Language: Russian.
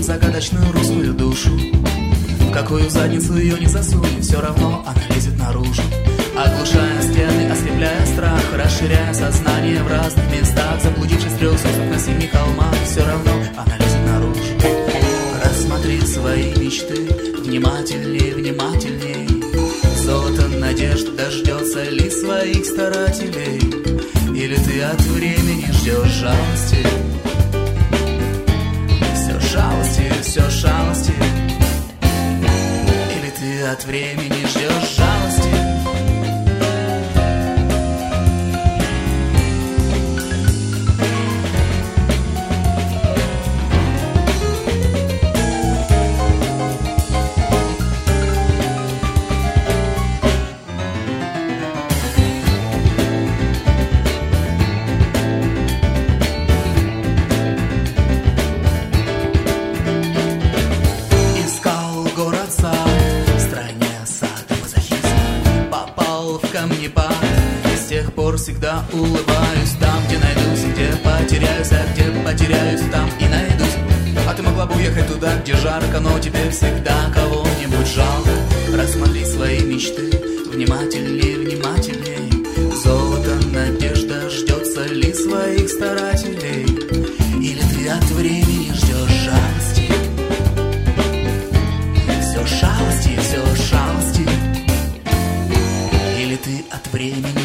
загадочную русскую душу. В какую задницу ее не засунь, все равно она лезет наружу. Оглушая стены, ослепляя страх, расширяя сознание в разных местах. Заблудившись в 300 на 7 холмах, все равно она лезет наружу. Рассмотри свои мечты внимательней, внимательней. Золото надежд дождется ли своих старателей? Или ты от времени ждешь жалости? Все шалости, все шалости. Или ты от времени ждешь жалости? Всегда улыбаюсь там, где найдусь, где потеряюсь, а где потеряюсь, там и найдусь. А ты могла бы уехать туда, где жарко, но тебе всегда кого-нибудь жалко. Рассмотри свои мечты внимательней, внимательней. Золото, надежда ждется ли своих старателей? Или ты от времени ждешь жалости? Все шалости, все шалости. Или ты от времени